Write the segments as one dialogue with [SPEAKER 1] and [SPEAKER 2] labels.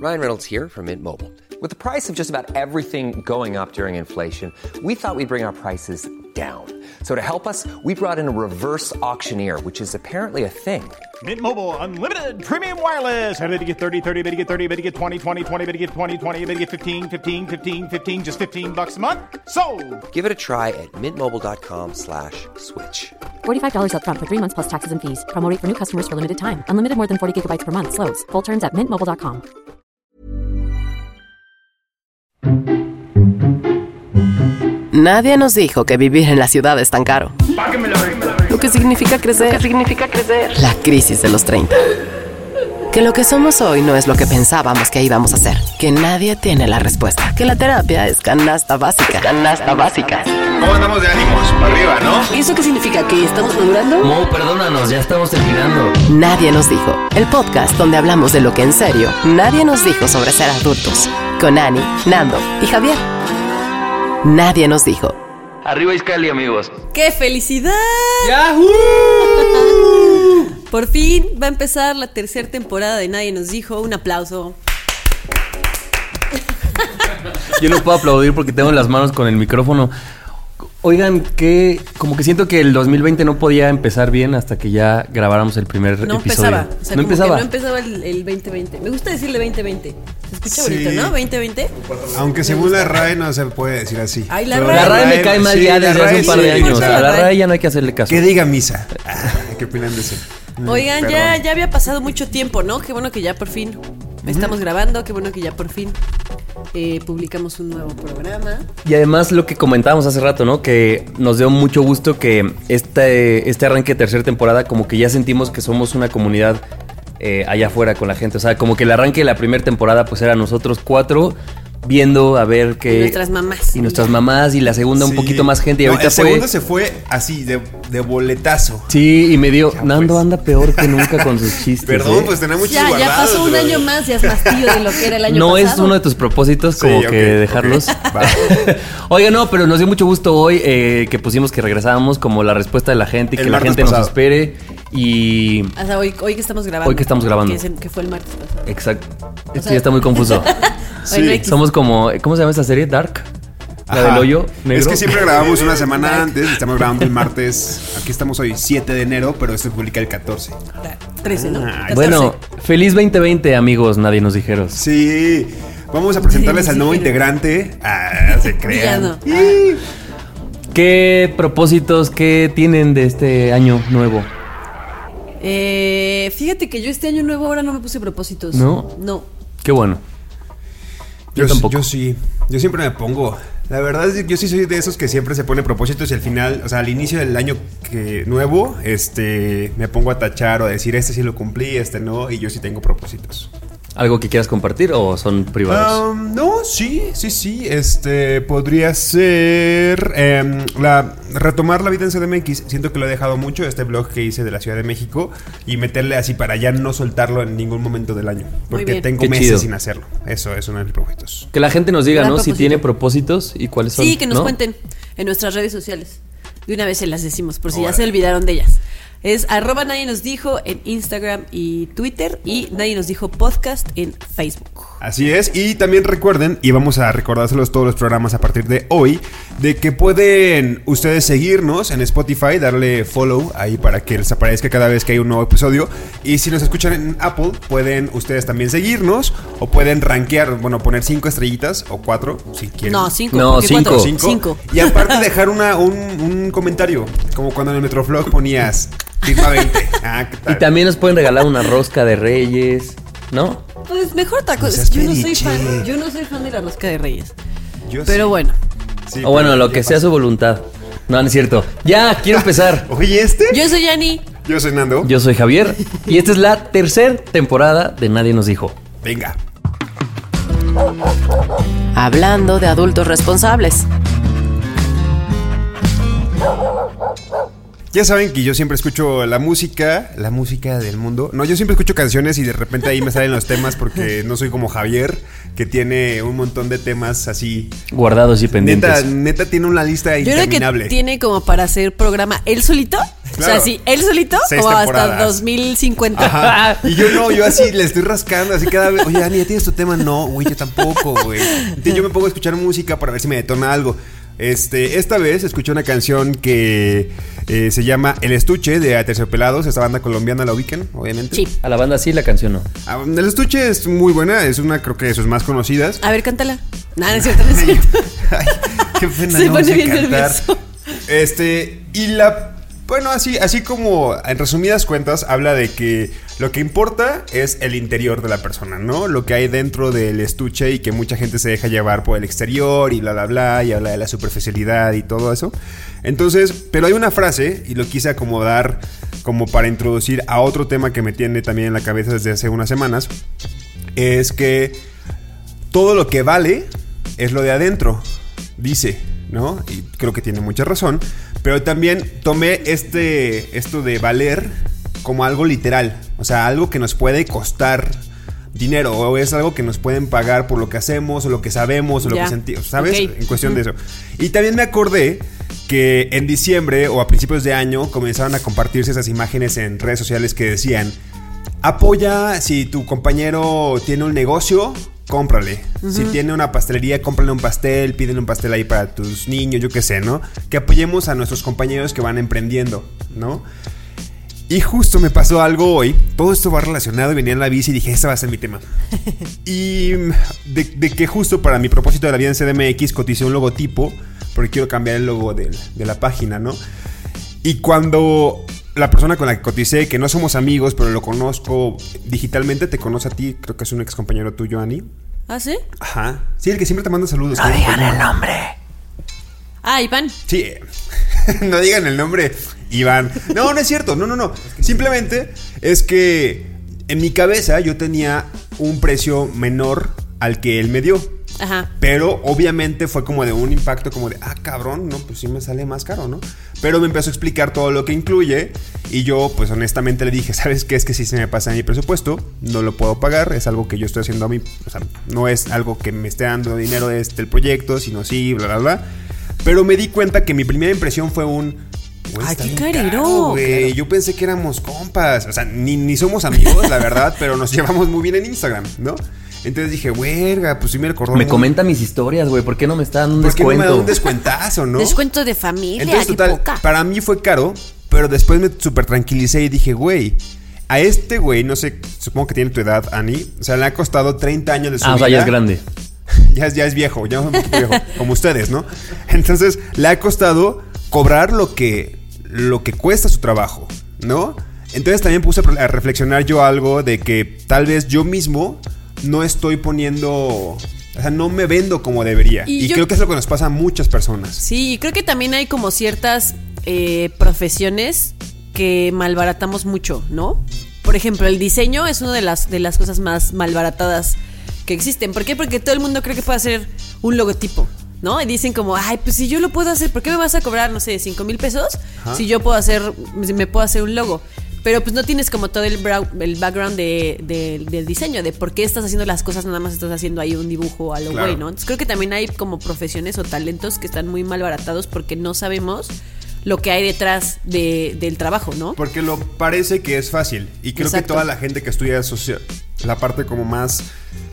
[SPEAKER 1] Ryan Reynolds here from Mint Mobile. With the price of just about everything going up during inflation, we thought we'd bring our prices down. So to help us, we brought in a reverse auctioneer, which is apparently a thing.
[SPEAKER 2] Mint Mobile Unlimited Premium Wireless. How to get 30, 30, bit to get 30, bit to get 20, 20, 20, bit to get 20, 20, bit to get 15, 15, 15, 15, just $15 a month? Sold!
[SPEAKER 1] Give it a try at mintmobile.com/switch.
[SPEAKER 3] $45 up front for 3 months plus taxes and fees. Promo rate for new customers for limited time. Unlimited more than 40 gigabytes per month. Slows full terms at mintmobile.com.
[SPEAKER 4] Nadie nos dijo que vivir en la ciudad es tan caro. Lo que significa crecer. La crisis de los 30. Que lo que somos hoy no es lo que pensábamos que íbamos a ser. Que nadie tiene la respuesta. Que la terapia es canasta básica.
[SPEAKER 5] ¿Cómo andamos de ánimos? Para arriba, ¿no?
[SPEAKER 4] ¿Y eso qué significa? ¿Que estamos madurando?
[SPEAKER 6] Mo, perdónanos, ya estamos terminando.
[SPEAKER 4] Nadie nos dijo. El podcast donde hablamos de lo que en serio nadie nos dijo sobre ser adultos. Con Ani, Nando y Javier. Nadie nos dijo.
[SPEAKER 6] Arriba Iscali, amigos.
[SPEAKER 7] ¡Qué felicidad!
[SPEAKER 6] ¡Yahoo!
[SPEAKER 7] Por fin va a empezar la tercera temporada de Nadie nos dijo. Un aplauso.
[SPEAKER 6] Yo no puedo aplaudir porque tengo las manos con el micrófono. Oigan, que como que siento que el 2020 no podía empezar bien hasta que ya grabáramos el primer episodio.
[SPEAKER 7] Empezaba. O sea,
[SPEAKER 6] no
[SPEAKER 7] como
[SPEAKER 6] empezaba.
[SPEAKER 7] que no empezaba el 2020. Me gusta decirle 2020. Se escucha bonito, ¿no? 2020.
[SPEAKER 5] Aunque según la RAE no se puede decir así.
[SPEAKER 7] Ay, la
[SPEAKER 5] Pero
[SPEAKER 7] RAE.
[SPEAKER 6] La RAE me cae mal
[SPEAKER 5] sí,
[SPEAKER 6] ya
[SPEAKER 5] la
[SPEAKER 6] desde hace
[SPEAKER 5] RAE
[SPEAKER 6] un par de
[SPEAKER 5] sí.
[SPEAKER 6] años.
[SPEAKER 7] ¿Por qué
[SPEAKER 6] A
[SPEAKER 7] la
[SPEAKER 6] la
[SPEAKER 7] RAE?
[SPEAKER 6] RAE ya no hay que hacerle caso.
[SPEAKER 5] Que diga misa. ¿Qué opinan de eso?
[SPEAKER 7] Oigan,
[SPEAKER 5] Perdón.
[SPEAKER 7] ya había pasado mucho tiempo, ¿no? Qué bueno que ya por fin estamos grabando. Qué bueno que ya por fin publicamos un nuevo programa.
[SPEAKER 6] Y además lo que comentábamos hace rato, ¿no? Que nos dio mucho gusto que este arranque de tercera temporada como que ya sentimos que somos una comunidad allá afuera con la gente. O sea, como que el arranque de la primera temporada pues era nosotros 4 viendo a ver qué...
[SPEAKER 7] Y nuestras mamás.
[SPEAKER 6] Y nuestras mamás, y la segunda un
[SPEAKER 5] Sí.
[SPEAKER 6] poquito más gente. Y
[SPEAKER 5] No,
[SPEAKER 6] ahorita
[SPEAKER 5] el segundo se fue así, de boletazo.
[SPEAKER 6] Sí, y me dio...
[SPEAKER 5] Ya,
[SPEAKER 6] Nando
[SPEAKER 5] pues.
[SPEAKER 6] anda peor que nunca con sus chistes.
[SPEAKER 5] Perdón, pues tenemos muchos
[SPEAKER 7] Ya
[SPEAKER 5] guardados.
[SPEAKER 7] pasó un
[SPEAKER 5] pero-
[SPEAKER 7] año más, ya es más tío de lo que era el año
[SPEAKER 6] No
[SPEAKER 7] pasado.
[SPEAKER 6] es uno de tus propósitos
[SPEAKER 5] Sí,
[SPEAKER 6] como
[SPEAKER 5] ok,
[SPEAKER 6] que dejarlos.
[SPEAKER 5] ok. Va.
[SPEAKER 6] Oiga, no, pero nos dio mucho gusto hoy que pusimos que regresábamos como la respuesta de la gente y
[SPEAKER 5] El
[SPEAKER 6] que la
[SPEAKER 5] martes
[SPEAKER 6] gente
[SPEAKER 5] pasado.
[SPEAKER 6] nos espere. Y...
[SPEAKER 7] O sea, hoy que estamos grabando.
[SPEAKER 6] Hoy que estamos grabando.
[SPEAKER 7] Que fue el martes pasado.
[SPEAKER 6] Exacto. Esto
[SPEAKER 7] sea-
[SPEAKER 6] ya está muy confuso.
[SPEAKER 7] Bueno, X.
[SPEAKER 6] Somos como... ¿Cómo se llama esta serie? Dark. La
[SPEAKER 5] Ajá.
[SPEAKER 6] del hoyo negro.
[SPEAKER 5] Es que siempre grabamos una semana antes. Estamos grabando el martes. Aquí estamos hoy 7 de enero, pero se publica el 14.
[SPEAKER 7] 13, ¿no?
[SPEAKER 5] Ah,
[SPEAKER 7] 14.
[SPEAKER 6] Bueno, feliz 2020, amigos. Nadie nos dijeron.
[SPEAKER 5] Sí. Vamos a presentarles al nuevo integrante. Se
[SPEAKER 7] Ya
[SPEAKER 5] crean.
[SPEAKER 7] no.
[SPEAKER 6] ¿Qué propósitos, qué tienen de este año nuevo?
[SPEAKER 7] Fíjate que yo este año nuevo ahora no me puse propósitos.
[SPEAKER 6] ¿No?
[SPEAKER 7] No.
[SPEAKER 6] Qué bueno. Yo tampoco.
[SPEAKER 5] Yo sí. Yo siempre me pongo. La verdad es que yo sí soy de esos que siempre se pone propósitos y al final, o sea, al inicio del año nuevo, me pongo a tachar o a decir, este sí lo cumplí, este no, y yo sí tengo propósitos.
[SPEAKER 6] ¿Algo que quieras compartir o son privados?
[SPEAKER 5] No, sí. Podría ser retomar la vida en CDMX. Siento que lo he dejado mucho, este blog que hice de la Ciudad de México, y meterle así para ya no soltarlo en ningún momento del año. Porque
[SPEAKER 7] bien.
[SPEAKER 5] tengo
[SPEAKER 6] Qué
[SPEAKER 5] meses
[SPEAKER 6] chido.
[SPEAKER 5] sin hacerlo. Eso es uno de mis propósitos.
[SPEAKER 6] Que la gente nos diga,
[SPEAKER 7] Gran
[SPEAKER 6] ¿no? Si
[SPEAKER 7] propósito.
[SPEAKER 6] tiene propósitos y cuáles son.
[SPEAKER 7] Sí, que nos
[SPEAKER 6] ¿no?
[SPEAKER 7] cuenten en nuestras redes sociales. De una vez se las decimos, por si ya
[SPEAKER 5] Órale.
[SPEAKER 7] se olvidaron de ellas. Es @nadie nos dijo en Instagram y Twitter, y Nadie nos dijo podcast en Facebook.
[SPEAKER 5] Así es, y también recuerden, y vamos a recordárselos todos los programas a partir de hoy, de que pueden ustedes seguirnos en Spotify, darle follow ahí para que les aparezca cada vez que hay un nuevo episodio. Y si nos escuchan en Apple, pueden ustedes también seguirnos, o pueden rankear, bueno, poner 5 estrellitas o 4, si quieren.
[SPEAKER 7] No, 5.
[SPEAKER 6] No, 5.
[SPEAKER 5] 5. Y aparte dejar un comentario, como cuando en el Metroflog ponías firma 20. ¿Qué tal?
[SPEAKER 6] Y también nos pueden regalar una rosca de Reyes, ¿no?
[SPEAKER 7] Pues mejor otra cosa.
[SPEAKER 5] seas
[SPEAKER 7] Yo no soy
[SPEAKER 5] pediche.
[SPEAKER 7] fan. Yo no soy fan de la rosca de Reyes.
[SPEAKER 5] Yo
[SPEAKER 7] Pero
[SPEAKER 5] sí.
[SPEAKER 7] bueno.
[SPEAKER 5] Sí,
[SPEAKER 6] O bueno,
[SPEAKER 5] pero
[SPEAKER 6] lo
[SPEAKER 5] ¿qué
[SPEAKER 6] que sea
[SPEAKER 5] pasa?
[SPEAKER 6] su voluntad. No, no es cierto. Ya, quiero empezar.
[SPEAKER 5] Oye,
[SPEAKER 7] Yo soy Yani.
[SPEAKER 5] Yo soy Nando.
[SPEAKER 6] Yo soy Javier y esta es la tercera temporada de Nadie nos dijo.
[SPEAKER 5] Venga.
[SPEAKER 4] Hablando de adultos responsables.
[SPEAKER 5] Ya saben que yo siempre escucho la música del mundo. No, yo siempre escucho canciones y de repente ahí me salen los temas porque no soy como Javier, que tiene un montón de temas así
[SPEAKER 6] guardados y pendientes.
[SPEAKER 5] Neta tiene una lista interminable.
[SPEAKER 7] Yo creo que tiene como para hacer programa él solito.
[SPEAKER 5] Claro.
[SPEAKER 7] O sea, sí, él solito,
[SPEAKER 5] 6
[SPEAKER 7] como
[SPEAKER 5] temporadas.
[SPEAKER 7] hasta 2050.
[SPEAKER 5] Ajá. Y yo así le estoy rascando, así cada vez. Oye, Dani, ¿ya tienes tu tema? No, güey, yo tampoco, güey. Entonces yo me pongo a escuchar música para ver si me detona algo. Esta vez escuché una canción que se llama El Estuche de Aterciopelados. Esta banda colombiana, ¿la ubican? Obviamente.
[SPEAKER 7] Sí.
[SPEAKER 6] A la banda sí, la canción no.
[SPEAKER 5] El Estuche es muy buena, es una, creo que de sus más conocidas.
[SPEAKER 7] A ver, cántala. Nada, no es cierto, no es cierto.
[SPEAKER 5] Ay, qué pena.
[SPEAKER 7] Se
[SPEAKER 5] no
[SPEAKER 7] pone
[SPEAKER 5] sé
[SPEAKER 7] bien
[SPEAKER 5] cantar.
[SPEAKER 7] nervioso.
[SPEAKER 5] Bueno, así como en resumidas cuentas habla de que lo que importa es el interior de la persona, ¿no? Lo que hay dentro del estuche y que mucha gente se deja llevar por el exterior y bla, bla, bla, y habla de la superficialidad y todo eso. Entonces, pero hay una frase, y lo quise acomodar como para introducir a otro tema que me tiene también en la cabeza desde hace unas semanas, es que todo lo que vale es lo de adentro, dice, ¿no? Y creo que tiene mucha razón. Pero también tomé esto de valer como algo literal. O sea, algo que nos puede costar dinero. O es algo que nos pueden pagar por lo que hacemos, o lo que sabemos, o lo que sentimos, ¿sabes?
[SPEAKER 7] Okay.
[SPEAKER 5] En cuestión de eso. Y también me acordé que en diciembre o a principios de año comenzaron a compartirse esas imágenes en redes sociales que decían: apoya, si tu compañero tiene un negocio, cómprale. Si tiene una pastelería, cómprale un pastel, pídele un pastel ahí para tus niños, yo qué sé, ¿no? Que apoyemos a nuestros compañeros que van emprendiendo, ¿no? Y justo me pasó algo hoy. Todo esto va relacionado y venía en la bici y dije, este va a ser mi tema. Y de que justo para mi propósito de la vida en CDMX coticé un logotipo, porque quiero cambiar el logo de la página, ¿no? Y cuando la persona con la que coticé, que no somos amigos, pero lo conozco digitalmente, te conoce a ti, creo que es un ex compañero tuyo, Ani.
[SPEAKER 7] ¿Ah, sí?
[SPEAKER 5] Ajá. Sí, el que siempre te manda saludos.
[SPEAKER 6] No digan el nombre.
[SPEAKER 7] Ah, Iván.
[SPEAKER 5] Sí. No digan el nombre, Iván. No es cierto. No. Simplemente es que en mi cabeza yo tenía un precio menor al que él me dio.
[SPEAKER 7] Ajá.
[SPEAKER 5] Pero obviamente fue como de un impacto como de, cabrón, no, pues sí me sale más caro, ¿no? Pero me empezó a explicar todo lo que incluye y yo pues honestamente le dije, ¿sabes qué? Es que si se me pasa mi presupuesto, no lo puedo pagar, es algo que yo estoy haciendo a mí, o sea, no es algo que me esté dando dinero de el proyecto, sino sí, bla, bla, bla. Pero me di cuenta que mi primera impresión fue
[SPEAKER 7] ¡ay, qué carero!
[SPEAKER 5] Claro. Yo pensé que éramos compas, o sea, ni somos amigos, la verdad, pero nos llevamos muy bien en Instagram, ¿no? Entonces dije, huerga, pues sí me recordó.
[SPEAKER 6] Me comenta mis historias, güey. ¿Por qué no me está dando un
[SPEAKER 5] descuento? ¿Por qué no me da un descuentazo, no?
[SPEAKER 7] Descuento de familia.
[SPEAKER 5] Entonces, total,
[SPEAKER 7] poca.
[SPEAKER 5] Para mí fue caro, pero después me súper tranquilicé y dije, güey, a este güey, no sé, supongo que tiene tu edad, Ani. O sea, le ha costado 30 años de su vida.
[SPEAKER 6] O sea, ya es grande.
[SPEAKER 5] Ya es viejo, ya es un poquito viejo, como ustedes, ¿no? Entonces, le ha costado cobrar lo que cuesta su trabajo, ¿no? Entonces también puse a reflexionar yo algo de que tal vez yo mismo no estoy poniendo, o sea, no me vendo como debería. Y creo que es lo que nos pasa a muchas personas.
[SPEAKER 7] Sí, creo que también hay como ciertas profesiones que malbaratamos mucho, ¿no? Por ejemplo, el diseño es una de las cosas más malbaratadas que existen. ¿Por qué? Porque todo el mundo cree que puede hacer un logotipo, ¿no? Y dicen como, ay, pues si yo lo puedo hacer, ¿por qué me vas a cobrar, no sé, 5,000 pesos? Ajá. Si me puedo hacer un logo. Pero pues no tienes como todo el background del diseño, de por qué estás haciendo las cosas, nada más estás haciendo ahí un dibujo a lo güey, ¿no? Entonces creo que también hay como profesiones o talentos que están muy malbaratados porque no sabemos lo que hay detrás del trabajo, ¿no? Porque
[SPEAKER 5] lo parece que es fácil. Y creo que toda la gente que estudia la parte como más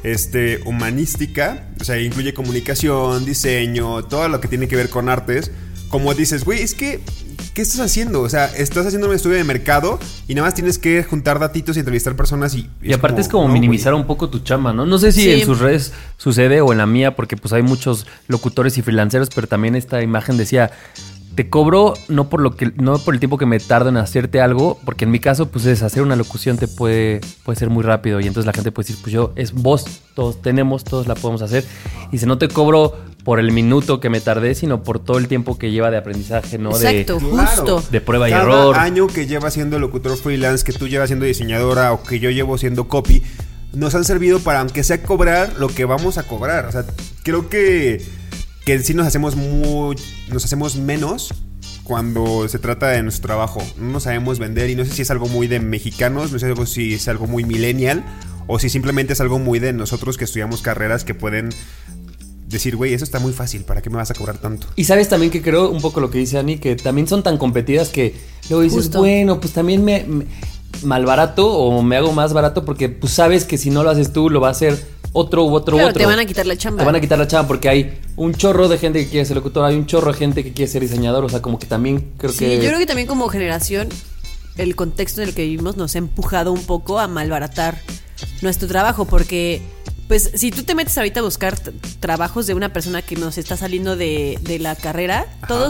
[SPEAKER 5] humanística, o sea, incluye comunicación, diseño, todo lo que tiene que ver con artes, como dices, güey, es que ¿qué estás haciendo? O sea, estás haciendo un estudio de mercado y nada más tienes que juntar datitos y entrevistar personas y
[SPEAKER 6] aparte es como minimizar un poco tu chamba, ¿no? No sé si en sus redes sucede o en la mía, porque pues hay muchos locutores y freelanceros, pero también esta imagen decía, te cobro no por el tiempo que me tarda en hacerte algo, porque en mi caso pues es hacer una locución te puede ser muy rápido y entonces la gente puede decir, pues es voz, todos la podemos hacer. Y dice, no te cobro por el minuto que me tardé, sino por todo el tiempo que lleva de aprendizaje, ¿no?
[SPEAKER 7] Exacto, justo.
[SPEAKER 6] De prueba y error.
[SPEAKER 5] Cada año que llevas siendo locutor freelance, que tú llevas siendo diseñadora o que yo llevo siendo copy, nos han servido para, aunque sea cobrar lo que vamos a cobrar. O sea, creo que en sí nos hacemos menos cuando se trata de nuestro trabajo. No nos sabemos vender y no sé si es algo muy de mexicanos, no sé si es algo muy millennial o si simplemente es algo muy de nosotros que estudiamos carreras que pueden decir, güey, eso está muy fácil, ¿para qué me vas a cobrar tanto?
[SPEAKER 6] Y sabes también que creo un poco lo que dice Ani, que también son tan competidas que luego dices,
[SPEAKER 7] Justo.
[SPEAKER 6] bueno, pues también me malbarato o me hago más barato porque pues sabes que si no lo haces tú, lo va a hacer otro u otro.
[SPEAKER 7] Claro, te van a quitar la chamba.
[SPEAKER 6] Te van a quitar la chamba porque hay un chorro de gente que quiere ser locutor, hay un chorro de gente que quiere ser diseñador, o sea, como que también creo
[SPEAKER 7] Sí,
[SPEAKER 6] que...
[SPEAKER 7] yo creo que también como generación, el contexto en el que vivimos nos ha empujado un poco a malbaratar nuestro trabajo, porque pues si tú te metes ahorita a buscar trabajos de una persona que nos está saliendo de la carrera,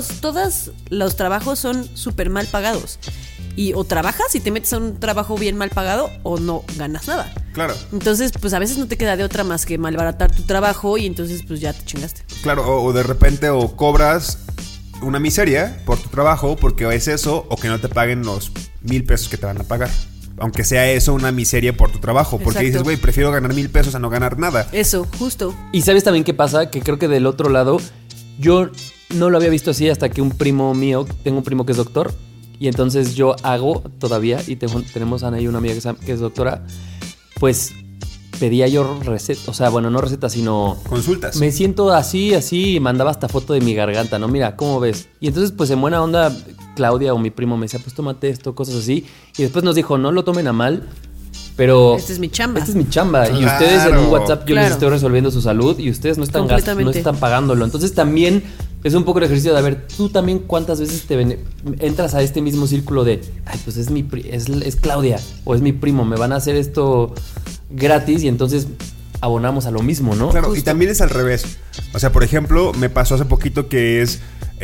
[SPEAKER 7] todos los trabajos son súper mal pagados. Y o trabajas y te metes a un trabajo bien mal pagado o no ganas nada.
[SPEAKER 5] Claro.
[SPEAKER 7] Entonces, pues a veces no te queda de otra más que malbaratar tu trabajo y entonces pues ya te chingaste.
[SPEAKER 5] Claro, o de repente o cobras una miseria por tu trabajo porque es eso, o que no te paguen los 1,000 pesos que te van a pagar. Aunque sea eso una miseria por tu trabajo. Porque
[SPEAKER 7] Exacto.
[SPEAKER 5] dices, güey, prefiero ganar 1,000 pesos a no ganar nada.
[SPEAKER 7] Eso, justo.
[SPEAKER 6] Y ¿sabes también qué pasa? Que creo que del otro lado, yo no lo había visto así hasta que un primo mío, tengo un primo que es doctor, y entonces yo hago todavía, y tenemos a Ana y una amiga que es doctora, pues pedía yo recetas, o sea, bueno, no recetas, sino...
[SPEAKER 5] Consultas.
[SPEAKER 6] Me siento así, y mandaba hasta foto de mi garganta, ¿no? Mira, ¿cómo ves? Y entonces, pues en buena onda, Claudia o mi primo me decía, pues tómate esto, cosas así. Y después nos dijo, no lo tomen a mal, pero...
[SPEAKER 7] Esta es mi chamba.
[SPEAKER 6] Esta es mi chamba.
[SPEAKER 5] Claro.
[SPEAKER 6] Y ustedes en un WhatsApp yo les
[SPEAKER 7] Claro.
[SPEAKER 6] estoy resolviendo su salud y ustedes no están
[SPEAKER 7] Completamente.
[SPEAKER 6] no están pagándolo. Entonces también es un poco el ejercicio de, a ver, tú también cuántas veces entras a este mismo círculo de, ay, pues es Claudia o es mi primo, me van a hacer esto gratis y entonces abonamos a lo mismo, ¿no?
[SPEAKER 5] Claro,
[SPEAKER 7] Justo.
[SPEAKER 5] y también es al revés. O sea, por ejemplo, me pasó hace poquito que es,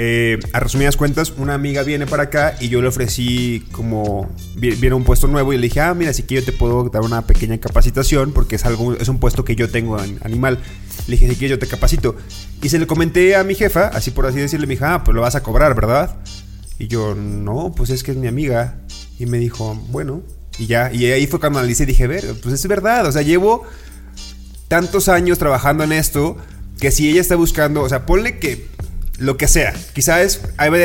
[SPEAKER 5] a resumidas cuentas, una amiga viene para acá y yo le ofrecí como, viene un puesto nuevo y le dije, mira, si quieres yo te puedo dar una pequeña capacitación porque es un puesto que yo tengo en animal. Le dije, si quieres yo te capacito. Y se le comenté a mi jefa, así por así decirle, me dijo, pues lo vas a cobrar, ¿verdad? Y yo, no, pues es que es mi amiga. Y me dijo, bueno, y ya. Y ahí fue cuando analicé y dije, pues es verdad, o sea, llevo tantos años trabajando en esto que si ella está buscando, o sea, ponle que lo que sea, quizás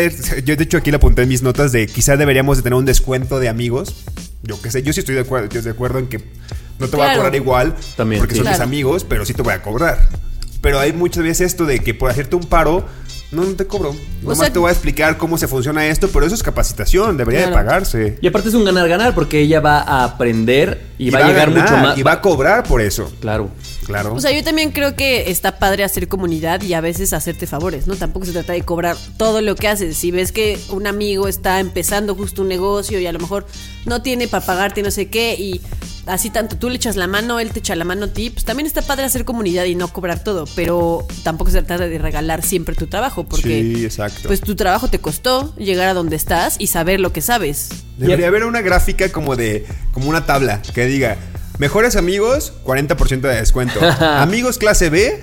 [SPEAKER 5] yo de hecho aquí le apunté en mis notas de quizás deberíamos de tener un descuento de amigos, yo qué sé, yo sí estoy de acuerdo en que no te voy a
[SPEAKER 7] Claro.
[SPEAKER 5] cobrar igual
[SPEAKER 6] También,
[SPEAKER 5] porque
[SPEAKER 6] sí.
[SPEAKER 5] son mis
[SPEAKER 7] Claro.
[SPEAKER 5] amigos, pero sí te voy a cobrar. Pero hay muchas veces esto de que por hacerte un paro no te cobro. Nomás
[SPEAKER 7] sea,
[SPEAKER 5] te voy a explicar cómo se funciona esto, pero eso es capacitación, debería de
[SPEAKER 7] Claro.
[SPEAKER 5] pagarse.
[SPEAKER 6] Y aparte es un ganar-ganar porque ella va a aprender y va a llegar
[SPEAKER 5] ganar,
[SPEAKER 6] mucho más.
[SPEAKER 5] y va a cobrar por eso.
[SPEAKER 6] Claro.
[SPEAKER 5] Claro.
[SPEAKER 7] O sea, yo también creo que está padre hacer comunidad y a veces hacerte favores, ¿no? Tampoco se trata de cobrar todo lo que haces. Si ves que un amigo está empezando justo un negocio y a lo mejor no tiene para pagarte no sé qué y así tanto tú le echas la mano, él te echa la mano a ti, pues también está padre hacer comunidad y no cobrar todo, pero tampoco se trata de regalar siempre tu trabajo porque
[SPEAKER 5] Sí, exacto.
[SPEAKER 7] pues tu trabajo te costó llegar a donde estás y saber lo que sabes.
[SPEAKER 5] Debería haber una gráfica como una tabla que diga mejores amigos, 40% de descuento. Amigos clase B,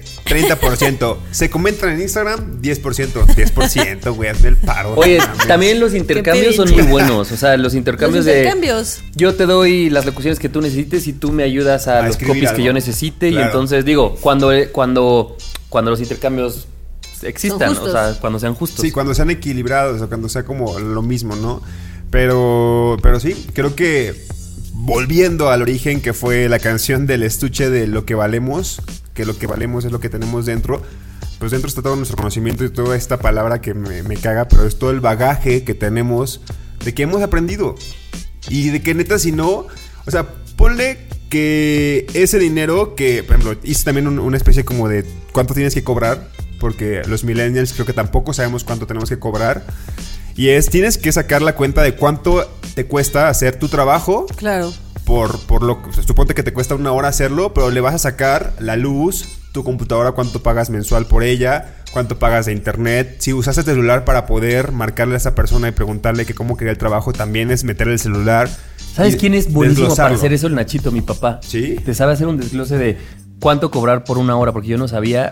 [SPEAKER 5] 30%. Se comentan en Instagram, 10%. 10%, güey, hazme el paro.
[SPEAKER 6] Oye,
[SPEAKER 5] no mames.
[SPEAKER 6] también los intercambios son muy buenos. O sea, los intercambios
[SPEAKER 7] Los intercambios.
[SPEAKER 6] de... Yo te doy las locuciones que tú necesites y tú me ayudas a los
[SPEAKER 5] escribir
[SPEAKER 6] copies
[SPEAKER 5] algo.
[SPEAKER 6] que yo necesite.
[SPEAKER 5] Claro.
[SPEAKER 6] Y entonces, digo, cuando los intercambios existan,
[SPEAKER 7] Son
[SPEAKER 6] o sea, cuando sean justos.
[SPEAKER 5] Sí, cuando sean equilibrados o cuando sea como lo mismo, ¿no? Pero sí, creo que volviendo al origen que fue la canción del estuche de lo que valemos, que lo que valemos es lo que tenemos dentro, pues dentro está todo nuestro conocimiento y toda esta palabra que me caga, pero es todo el bagaje que tenemos de que hemos aprendido y de que neta si no, o sea, ponle que ese dinero que, por ejemplo, hice también una especie como de cuánto tienes que cobrar, porque los millennials creo que tampoco sabemos cuánto tenemos que cobrar. Y tienes que sacar la cuenta de cuánto te cuesta hacer tu trabajo.
[SPEAKER 7] Claro.
[SPEAKER 5] Por lo que, o sea, suponte que te cuesta 1 hora hacerlo, pero le vas a sacar la luz, tu computadora, cuánto pagas mensual por ella, cuánto pagas de internet. Si usas el celular para poder marcarle a esa persona y preguntarle que cómo quería el trabajo, también es meter el celular.
[SPEAKER 6] ¿Sabes
[SPEAKER 5] y
[SPEAKER 6] quién es buenísimo para
[SPEAKER 5] desglosarlo.
[SPEAKER 6] hacer eso? El Nachito, mi papá.
[SPEAKER 5] ¿Sí?
[SPEAKER 6] Te sabe hacer un desglose de cuánto cobrar por 1 hora, porque yo no sabía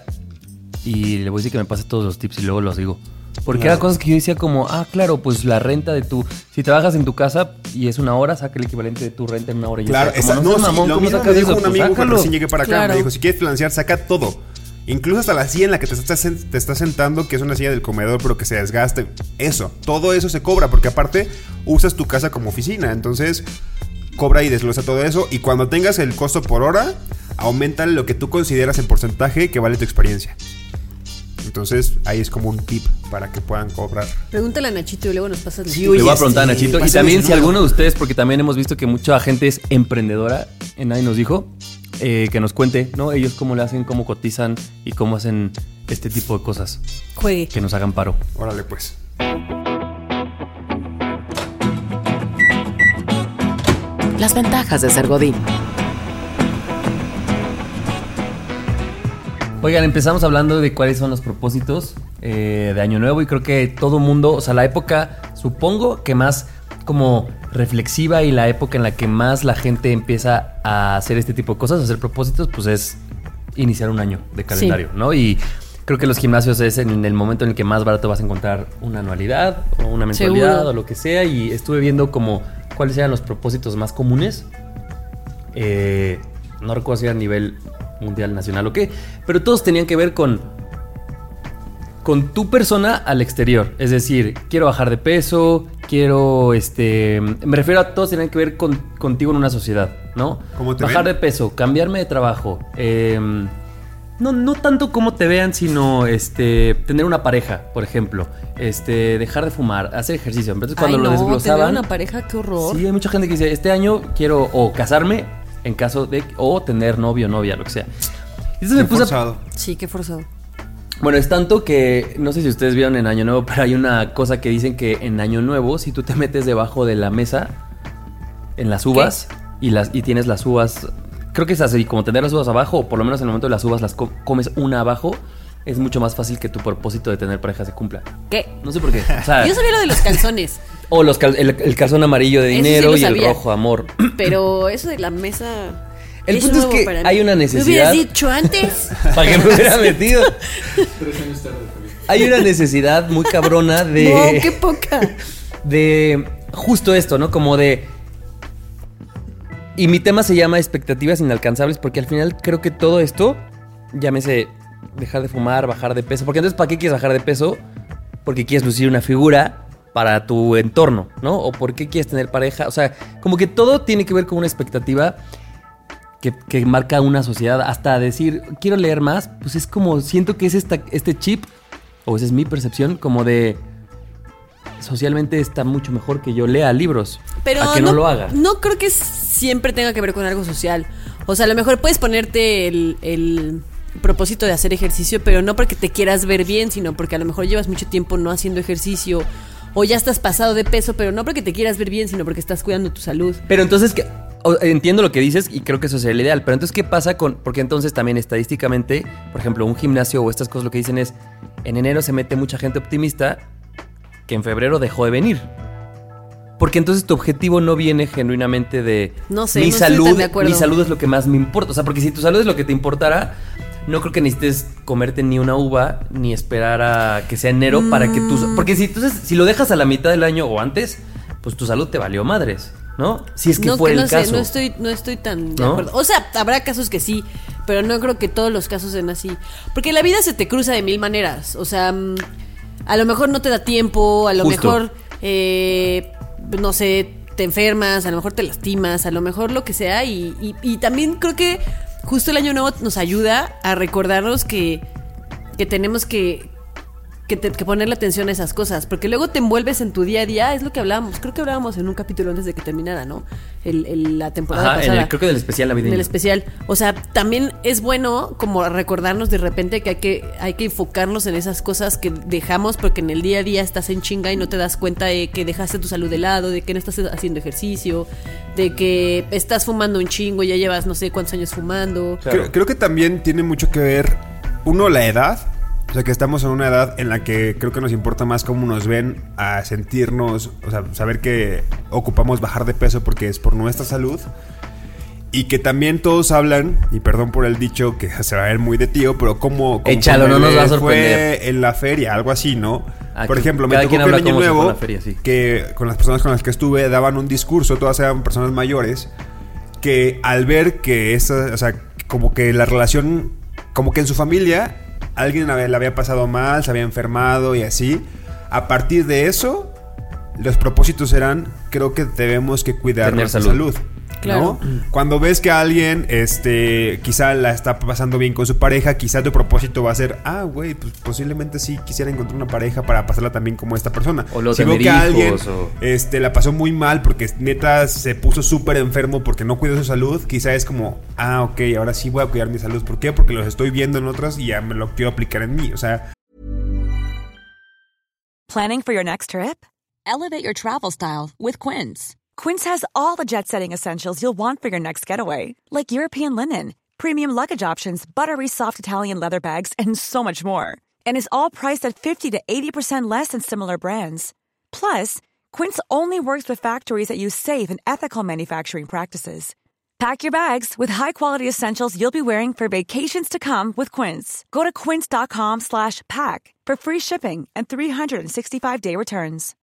[SPEAKER 6] y le voy a decir que me pase todos los tips y luego los digo. Porque
[SPEAKER 5] Claro.
[SPEAKER 6] eran cosas que yo decía como, claro, pues la renta de si trabajas en tu casa y es 1 hora, saca el equivalente de tu renta en 1 hora. Y yo
[SPEAKER 5] Claro,
[SPEAKER 6] decía, como,
[SPEAKER 5] no,
[SPEAKER 6] seas
[SPEAKER 5] sí,
[SPEAKER 6] mamón,
[SPEAKER 5] lo
[SPEAKER 6] ¿cómo
[SPEAKER 5] mismo
[SPEAKER 6] sacas
[SPEAKER 5] me dijo
[SPEAKER 6] eso?
[SPEAKER 5] un
[SPEAKER 6] Pues
[SPEAKER 5] amigo que
[SPEAKER 6] sácalo.
[SPEAKER 5] recién llegué para acá.
[SPEAKER 7] Claro.
[SPEAKER 5] Me dijo, si quieres financiar, saca todo. Incluso hasta la silla en la que te estás sentando, que es una silla del comedor, pero que se desgaste. Todo eso se cobra, porque aparte usas tu casa como oficina. Entonces, cobra y desglosa todo eso. Y cuando tengas el costo por hora, aumenta lo que tú consideras en porcentaje que vale tu experiencia. Entonces, ahí es como un tip para que puedan cobrar.
[SPEAKER 7] Pregúntale a Nachito y luego nos pasas.
[SPEAKER 6] Sí, le voy a preguntar a Nachito. Y también si alguno de ustedes, porque también hemos visto que mucha gente es emprendedora, nadie nos dijo, que nos cuente, ¿no? Ellos cómo le hacen, cómo cotizan y cómo hacen este tipo de cosas.
[SPEAKER 7] Juegue.
[SPEAKER 6] Que nos hagan paro.
[SPEAKER 5] Órale, pues.
[SPEAKER 4] Las ventajas de ser godín.
[SPEAKER 6] Oigan, empezamos hablando de cuáles son los propósitos de Año Nuevo y creo que todo mundo, o sea, la época, supongo que más como reflexiva y la época en la que más la gente empieza a hacer este tipo de cosas, a hacer propósitos, pues es iniciar un año de calendario, sí, ¿no? Y creo que los gimnasios es en el momento en el que más barato vas a encontrar una anualidad o una mensualidad. Seguro. O lo que sea, y estuve viendo como cuáles eran los propósitos más comunes. No recuerdo si era a nivel mundial, nacional o qué, pero todos tenían que ver con tu persona al exterior. Es decir, quiero bajar de peso, quiero, me refiero a todos tenían que ver contigo en una sociedad, ¿no?
[SPEAKER 5] ¿Cómo te
[SPEAKER 6] bajar
[SPEAKER 5] ven?
[SPEAKER 6] de peso, cambiarme de trabajo, no tanto cómo te vean, sino tener una pareja, por ejemplo, dejar de fumar, hacer ejercicio. Entonces, cuando lo desglosaban,
[SPEAKER 7] tener una pareja, qué horror.
[SPEAKER 6] Sí, hay mucha gente que dice, este año quiero o casarme en caso de, o tener novio, novia, lo que sea. Entonces me puse
[SPEAKER 5] forzado.
[SPEAKER 7] Sí, qué forzado.
[SPEAKER 6] Bueno, es tanto que, no sé si ustedes vieron en Año Nuevo, pero hay una cosa que dicen que en Año Nuevo, si tú te metes debajo de la mesa, en las uvas, y tienes las uvas, creo que es así, como tener las uvas abajo, o por lo menos en el momento de las uvas las comes una abajo, es mucho más fácil que tu propósito de tener pareja se cumpla.
[SPEAKER 7] ¿Qué?
[SPEAKER 6] No sé por qué. O sea,
[SPEAKER 7] yo sabía lo de los calzones.
[SPEAKER 6] O el calzón amarillo de dinero, sí y el rojo amor.
[SPEAKER 7] Pero eso de la mesa...
[SPEAKER 6] El punto es que hay una necesidad.
[SPEAKER 7] ¿Me hubieras dicho antes?
[SPEAKER 6] Para que me hubiera metido. 3 años tarde. Hay una necesidad muy cabrona de...
[SPEAKER 7] No, qué poca.
[SPEAKER 6] De justo esto, ¿no? Como de... Y mi tema se llama expectativas inalcanzables, porque al final creo que todo esto, llámese dejar de fumar, bajar de peso. Porque entonces, ¿para qué quieres bajar de peso? Porque quieres lucir una figura para tu entorno, ¿no? O ¿por qué quieres tener pareja? O sea, como que todo tiene que ver con una expectativa que marca una sociedad. Hasta decir, quiero leer más, pues es como, siento que es este chip, o esa es mi percepción, como de socialmente está mucho mejor que yo lea libros.
[SPEAKER 7] Pero
[SPEAKER 6] a que no lo haga.
[SPEAKER 7] No creo que siempre tenga que ver con algo social. O sea, a lo mejor puedes ponerte el propósito de hacer ejercicio, pero no porque te quieras ver bien, sino porque a lo mejor llevas mucho tiempo no haciendo ejercicio, o ya estás pasado de peso, pero no porque te quieras ver bien, sino porque estás cuidando tu salud.
[SPEAKER 6] Pero entonces, entiendo lo que dices y creo que eso sería el ideal, pero entonces, ¿qué pasa con...? Porque entonces también estadísticamente, por ejemplo, un gimnasio o estas cosas lo que dicen es, en enero se mete mucha gente optimista que en febrero dejó de venir. Porque entonces tu objetivo no viene genuinamente de...
[SPEAKER 7] No sé,
[SPEAKER 6] mi
[SPEAKER 7] no
[SPEAKER 6] salud,
[SPEAKER 7] estoy tan de acuerdo.
[SPEAKER 6] Mi salud es lo que más me importa. O sea, porque si tu salud es lo que te importara, no creo que necesites comerte ni una uva ni esperar a que sea enero para que tú... Porque si lo dejas a la mitad del año o antes, pues tu salud te valió madres, ¿no? Si es que
[SPEAKER 7] no,
[SPEAKER 6] fue
[SPEAKER 7] que no
[SPEAKER 6] el
[SPEAKER 7] sé,
[SPEAKER 6] caso.
[SPEAKER 7] No estoy tan de acuerdo. O sea, habrá casos que sí, pero no creo que todos los casos sean así. Porque la vida se te cruza de mil maneras. O sea, a lo mejor no te da tiempo, a lo mejor, no sé, te enfermas, a lo mejor te lastimas, a lo mejor lo que sea. Y también creo que justo el Año Nuevo nos ayuda a recordarnos que tenemos que ponerle atención a esas cosas, porque luego te envuelves en tu día a día. Es lo que hablábamos, creo que hablábamos en un capítulo antes de que terminara, ¿no? La temporada pasada.
[SPEAKER 6] Creo que del especial navideño.
[SPEAKER 7] Del especial. O sea, también es bueno como recordarnos de repente que hay que enfocarnos en esas cosas que dejamos, porque en el día a día estás en chinga y no te das cuenta de que dejaste tu salud de lado, de que no estás haciendo ejercicio, de que estás fumando un chingo y ya llevas no sé cuántos años fumando.
[SPEAKER 5] Claro. Creo que también tiene mucho que ver, uno, la edad. O sea, que estamos en una edad en la que creo que nos importa más cómo nos ven, a sentirnos, o sea, saber que ocupamos bajar de peso porque es por nuestra salud. Y que también todos hablan, y perdón por el dicho que se va a ver muy de tío, pero como
[SPEAKER 6] échalo, no nos va a sorprender.
[SPEAKER 5] Fue en la feria, algo así, ¿no? Por
[SPEAKER 6] que
[SPEAKER 5] ejemplo, me tocó que en Año Nuevo, que con las personas con las que estuve daban un discurso, todas eran personas mayores, que al ver que esa, o sea, como que la relación, como que en su familia alguien le había pasado mal, se había enfermado y así. A partir de eso, los propósitos eran, creo que debemos que cuidar
[SPEAKER 6] Tener
[SPEAKER 5] nuestra
[SPEAKER 6] salud.
[SPEAKER 5] salud.
[SPEAKER 7] Claro.
[SPEAKER 5] ¿No? Cuando ves que alguien quizá la está pasando bien con su pareja, quizá tu propósito va a ser, güey, pues posiblemente sí quisiera encontrar una pareja para pasarla también como esta persona.
[SPEAKER 6] O lo
[SPEAKER 5] si
[SPEAKER 6] tener
[SPEAKER 5] veo que alguien
[SPEAKER 6] hijos, o...
[SPEAKER 5] la pasó muy mal porque neta se puso súper enfermo porque no cuidó su salud, quizá es como, ok, ahora sí voy a cuidar mi salud. ¿Por qué? Porque los estoy viendo en otros y ya me lo quiero aplicar en mí. O sea,
[SPEAKER 8] Planning for your next trip? Elevate your travel style with Quince. Quince has all the jet-setting essentials you'll want for your next getaway, like European linen, premium luggage options, buttery soft Italian leather bags, and so much more. And is all priced at 50 to 80% less than similar brands. Plus, Quince only works with factories that use safe and ethical manufacturing practices. Pack your bags with high-quality essentials you'll be wearing for vacations to come with Quince. Go to quince.com/pack for free shipping and 365-day returns.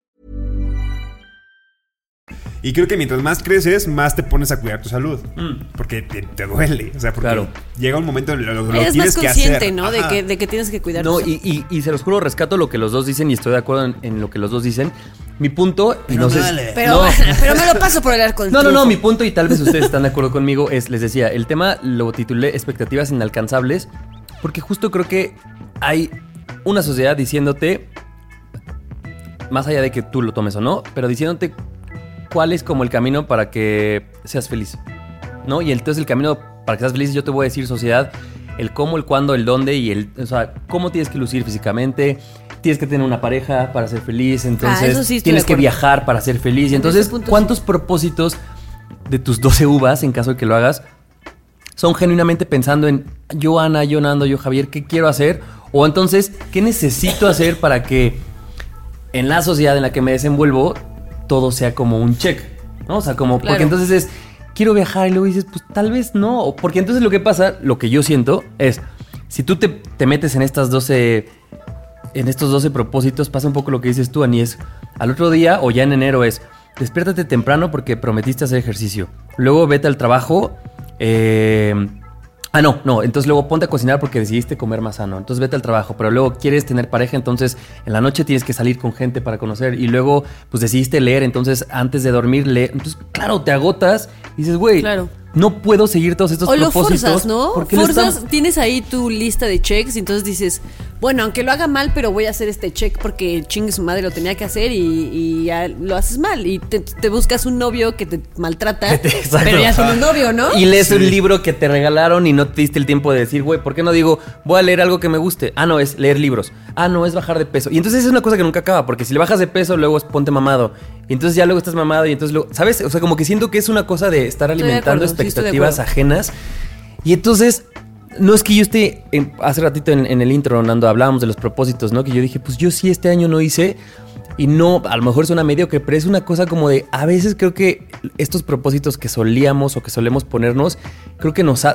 [SPEAKER 5] y creo que mientras más creces, más te pones a cuidar tu salud. Porque te duele. O sea, porque llega un momento en lo
[SPEAKER 7] eres
[SPEAKER 5] tienes
[SPEAKER 7] más
[SPEAKER 5] que
[SPEAKER 7] consciente,
[SPEAKER 5] hacer.
[SPEAKER 7] ¿no? De que tienes que cuidar
[SPEAKER 6] No,
[SPEAKER 7] tu salud.
[SPEAKER 6] y se los juro, rescato lo que los dos dicen y estoy de acuerdo en lo que los dos dicen. Mi punto, y no sé.
[SPEAKER 7] Pero me lo paso por el arco del
[SPEAKER 6] No,
[SPEAKER 7] triunfo.
[SPEAKER 6] mi punto, y tal vez ustedes están de acuerdo conmigo, es, les decía, el tema lo titulé Expectativas Inalcanzables, porque justo creo que hay una sociedad diciéndote, más allá de que tú lo tomes o no, pero diciéndote cuál es como el camino para que seas feliz, ¿no? Y entonces el camino para que seas feliz, yo te voy a decir, sociedad, el cómo, el cuándo, el dónde y o sea, cómo tienes que lucir físicamente. Tienes que tener una pareja para ser feliz, entonces
[SPEAKER 7] eso sí estoy
[SPEAKER 6] tienes
[SPEAKER 7] de
[SPEAKER 6] que
[SPEAKER 7] acuerdo.
[SPEAKER 6] viajar para ser feliz. Y entonces,
[SPEAKER 7] ese punto
[SPEAKER 6] ¿cuántos propósitos de tus 12 uvas, en caso de que lo hagas, son genuinamente pensando en yo, Ana, yo, Nando, yo, Javier, ¿qué quiero hacer? O entonces, ¿qué necesito hacer para que en la sociedad en la que me desenvuelvo todo sea como un check, ¿no? O sea, como,
[SPEAKER 7] Claro.
[SPEAKER 6] porque entonces es, quiero viajar, y luego dices, pues tal vez no. O porque entonces lo que pasa, lo que yo siento es, si tú te metes en estas 12... En estos 12 propósitos pasa un poco lo que dices tú, Ani, es al otro día o ya en enero es despiértate temprano porque prometiste hacer ejercicio. Luego vete al trabajo. No, entonces luego ponte a cocinar porque decidiste comer más sano. Entonces vete al trabajo, pero luego quieres tener pareja, entonces en la noche tienes que salir con gente para conocer. Y luego pues decidiste leer, entonces antes de dormir leer. Entonces claro, te agotas y dices, güey,
[SPEAKER 7] Claro.
[SPEAKER 6] no puedo seguir todos estos
[SPEAKER 7] O lo
[SPEAKER 6] propósitos.
[SPEAKER 7] forzas, ¿no?
[SPEAKER 6] Porque no
[SPEAKER 7] Forzas,
[SPEAKER 6] están-
[SPEAKER 7] tienes ahí tu lista de checks y entonces dices, bueno, aunque lo haga mal, pero voy a hacer este check porque chingue su madre lo tenía que hacer y ya lo haces mal. Y te buscas un novio que te maltrata,
[SPEAKER 6] Exacto.
[SPEAKER 7] pero ya tiene un novio, ¿no?
[SPEAKER 6] Y lees un libro que te regalaron y no te diste el tiempo de decir, güey, ¿por qué no digo, voy a leer algo que me guste? No, es leer libros. No, es bajar de peso. Y entonces es una cosa que nunca acaba, porque si le bajas de peso, luego es ponte mamado. Y entonces ya luego estás mamado y entonces luego, ¿sabes? O sea, como que siento que es una cosa de estar
[SPEAKER 7] Estoy de
[SPEAKER 6] alimentando
[SPEAKER 7] acuerdo, sí, estoy de
[SPEAKER 6] expectativas
[SPEAKER 7] acuerdo.
[SPEAKER 6] ajenas. Y entonces, no es que yo esté, hace ratito en el intro, Nando, hablábamos de los propósitos, ¿no? Que yo dije, pues yo sí este año no hice. Y no, a lo mejor suena mediocre, pero es una cosa como de, a veces creo que estos propósitos que solíamos o que solemos ponernos, creo que nos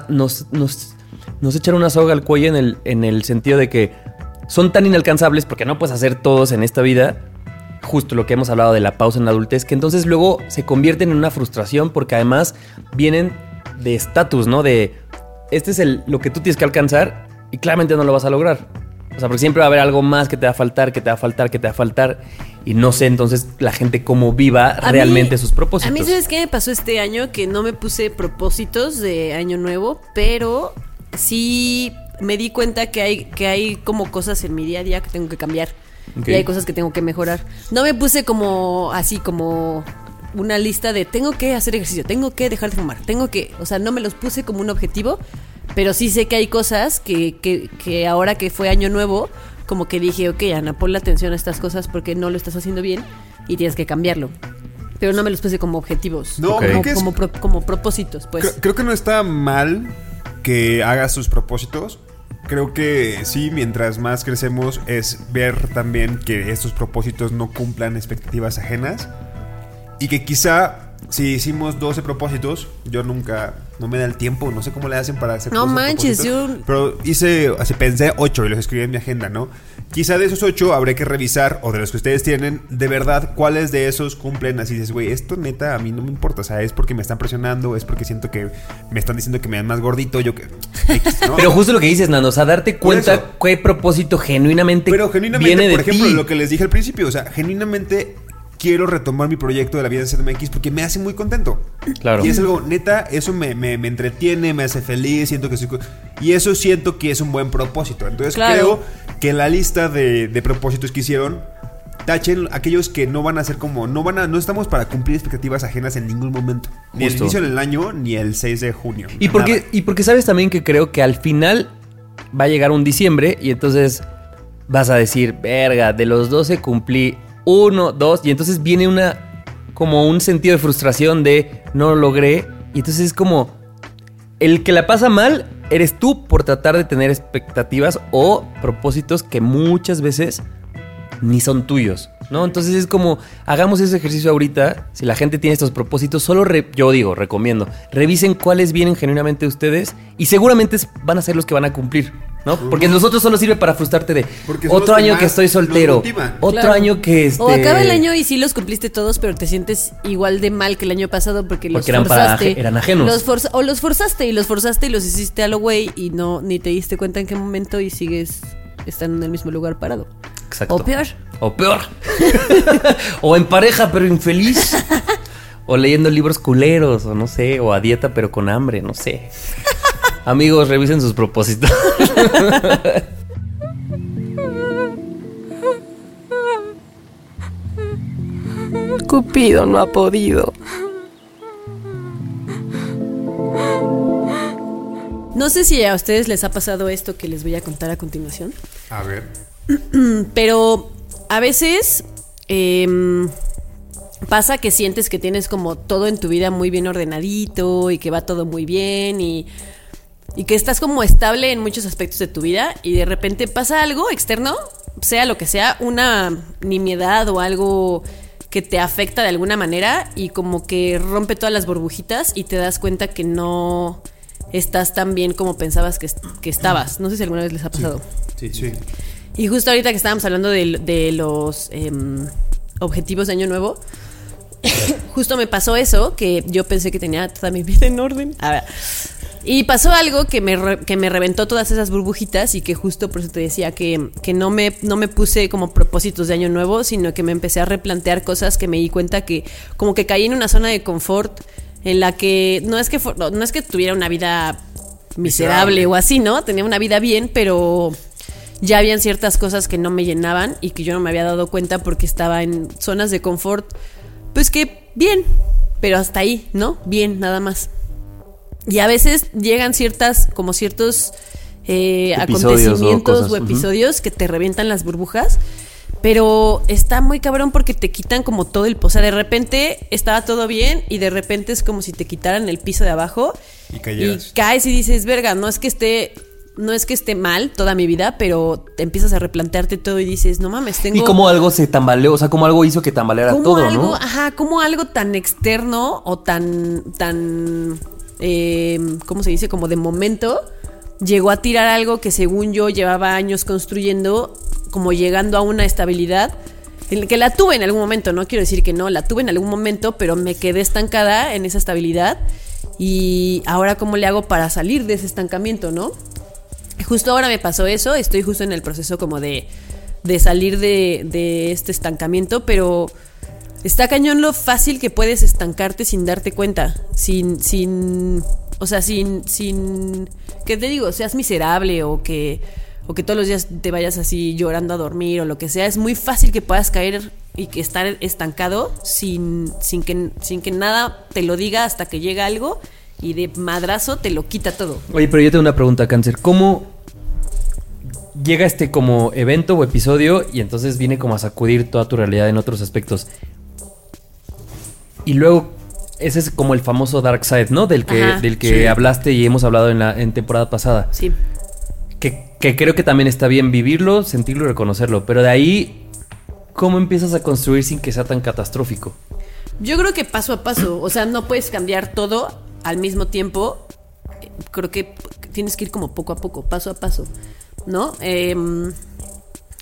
[SPEAKER 6] echan una soga al cuello en el sentido de que son tan inalcanzables porque no puedes hacer todos en esta vida, justo lo que hemos hablado de la pausa en la adultez, que entonces luego se convierten en una frustración porque además vienen de estatus, ¿no? De, este es lo que tú tienes que alcanzar y claramente no lo vas a lograr. O sea, porque siempre va a haber algo más que te va a faltar, que te va a faltar, que te va a faltar. Y no sé entonces la gente cómo viva
[SPEAKER 7] A
[SPEAKER 6] realmente
[SPEAKER 7] mí-
[SPEAKER 6] sus propósitos.
[SPEAKER 7] A mí, ¿sabes qué me pasó este año? Que no me puse propósitos de año nuevo, pero sí me di cuenta que hay como cosas en mi día a día que tengo que cambiar.
[SPEAKER 6] Ok.
[SPEAKER 7] Y hay cosas que tengo que mejorar. No me puse como así como una lista de tengo que hacer ejercicio, tengo que dejar de fumar, o sea, no me los puse como un objetivo, pero sí sé que hay cosas que ahora que fue año nuevo, como que dije, ok, Ana, ponle atención a estas cosas porque no lo estás haciendo bien y tienes que cambiarlo. Pero no me los puse como objetivos,
[SPEAKER 5] No, creo que es-
[SPEAKER 7] como propósitos, pues.
[SPEAKER 5] Creo que no está mal que hagas tus propósitos. Creo que sí, mientras más crecemos es ver también que estos propósitos no cumplan expectativas ajenas. Y que quizá si hicimos 12 propósitos, yo no me da el tiempo, no sé cómo le hacen para hacer
[SPEAKER 7] No
[SPEAKER 5] 12
[SPEAKER 7] manches,
[SPEAKER 5] propósitos, pero pensé 8 y los escribí en mi agenda, ¿no? Quizá de esos 8 habré que revisar, o de los que ustedes tienen, de verdad, cuáles de esos cumplen. Así dices, güey, esto neta a mí no me importa. O sea, es porque me están presionando, es porque siento que me están diciendo que me dan más gordito, yo que... X, ¿no?
[SPEAKER 6] Pero justo lo que dices, Nando, o sea, darte cuenta qué propósito genuinamente viene de
[SPEAKER 5] por ejemplo,
[SPEAKER 6] ti.
[SPEAKER 5] Lo que les dije al principio, o sea, genuinamente quiero retomar mi proyecto de la vida en CDMX porque me hace muy contento.
[SPEAKER 6] Claro.
[SPEAKER 5] Y es algo, neta, eso me entretiene, me hace feliz, siento que soy... Y eso siento que es un buen propósito. Entonces creo que en la lista de propósitos que hicieron, tachen aquellos que no van a ser como... No estamos para cumplir expectativas ajenas en ningún momento. Ni el inicio del año, ni el 6 de junio.
[SPEAKER 6] Y porque sabes también que creo que al final va a llegar un diciembre y entonces vas a decir, verga, de los 12 cumplí 1, 2, y entonces viene como un sentido de frustración de no lo logré, y entonces es como el que la pasa mal eres tú por tratar de tener expectativas o propósitos que muchas veces ni son tuyos, ¿no? Entonces es como, hagamos ese ejercicio ahorita. Si la gente tiene estos propósitos, solo recomiendo, revisen cuáles vienen genuinamente de ustedes y seguramente van a ser los que van a cumplir, ¿no? Porque los otros solo sirve para frustrarte de otro año que estoy soltero, otro año que
[SPEAKER 7] O acaba el año y sí los cumpliste todos, pero te sientes igual de mal que el año pasado porque los
[SPEAKER 6] eran
[SPEAKER 7] forzaste.
[SPEAKER 6] Eran ajenos.
[SPEAKER 7] Los forzaste y los hiciste a lo güey y ni te diste cuenta en qué momento y sigues estando en el mismo lugar parado.
[SPEAKER 6] Exacto.
[SPEAKER 7] O peor.
[SPEAKER 6] O en pareja pero infeliz. O leyendo libros culeros, o no sé, o a dieta pero con hambre, no sé. Amigos, revisen sus propósitos.
[SPEAKER 4] Cupido no ha podido.
[SPEAKER 7] No sé si a ustedes les ha pasado esto que les voy a contar a continuación.
[SPEAKER 5] A ver.
[SPEAKER 7] Pero a veces pasa que sientes que tienes como todo en tu vida muy bien ordenadito y que va todo muy bien y que estás como estable en muchos aspectos de tu vida y de repente pasa algo externo, sea lo que sea, una nimiedad o algo que te afecta de alguna manera y como que rompe todas las burbujitas y te das cuenta que no estás tan bien como pensabas que estabas. No sé si alguna vez les ha pasado.
[SPEAKER 5] Sí.
[SPEAKER 7] Y justo ahorita que estábamos hablando de los objetivos de Año Nuevo, justo me pasó eso, que yo pensé que tenía toda mi vida en orden. A ver. Y pasó algo que me reventó todas esas burbujitas y que justo por eso te decía que no me puse como propósitos de Año Nuevo, sino que me empecé a replantear cosas que me di cuenta que como que caí en una zona de confort en la que no es que tuviera una vida miserable o así, ¿no? Tenía una vida bien, pero ya habían ciertas cosas que no me llenaban y que yo no me había dado cuenta porque estaba en zonas de confort, pues que bien, pero hasta ahí, ¿no? Bien, nada más. Y a veces llegan ciertos acontecimientos o episodios que te revientan las burbujas, pero está muy cabrón porque te quitan como todo o sea, de repente estaba todo bien y de repente es como si te quitaran el piso de abajo y caes y dices, verga, no es que esté mal toda mi vida, pero te empiezas a replantearte todo y dices, no mames, tengo...
[SPEAKER 6] Y como algo se tambaleó, o sea, como algo hizo que tambaleara todo, ¿no?
[SPEAKER 7] Ajá, como algo tan externo o tan ¿cómo se dice? Como de momento, llegó a tirar algo que según yo llevaba años construyendo, como llegando a una estabilidad, que la tuve en algún momento, no quiero decir que no, la tuve en algún momento, pero me quedé estancada en esa estabilidad y ahora ¿cómo le hago para salir de ese estancamiento, no? Justo ahora me pasó eso, estoy justo en el proceso como de salir de este estancamiento, pero está cañón lo fácil que puedes estancarte sin darte cuenta, sin que te digo, seas miserable o que todos los días te vayas así llorando a dormir o lo que sea. Es muy fácil que puedas caer y que estar estancado sin que nada te lo diga hasta que llega algo y de madrazo te lo quita todo.
[SPEAKER 6] Oye, pero yo tengo una pregunta, Cáncer. ¿Cómo llega este como evento o episodio y entonces viene como a sacudir toda tu realidad en otros aspectos? Y luego, ese es como el famoso Dark Side, ¿no? Del que hablaste y hemos hablado en temporada pasada.
[SPEAKER 7] Sí.
[SPEAKER 6] Que creo que también está bien vivirlo, sentirlo y reconocerlo. Pero de ahí, ¿cómo empiezas a construir sin que sea tan catastrófico?
[SPEAKER 7] Yo creo que paso a paso. O sea, no puedes cambiar todo al mismo tiempo. Creo que tienes que ir como poco a poco, paso a paso, ¿no?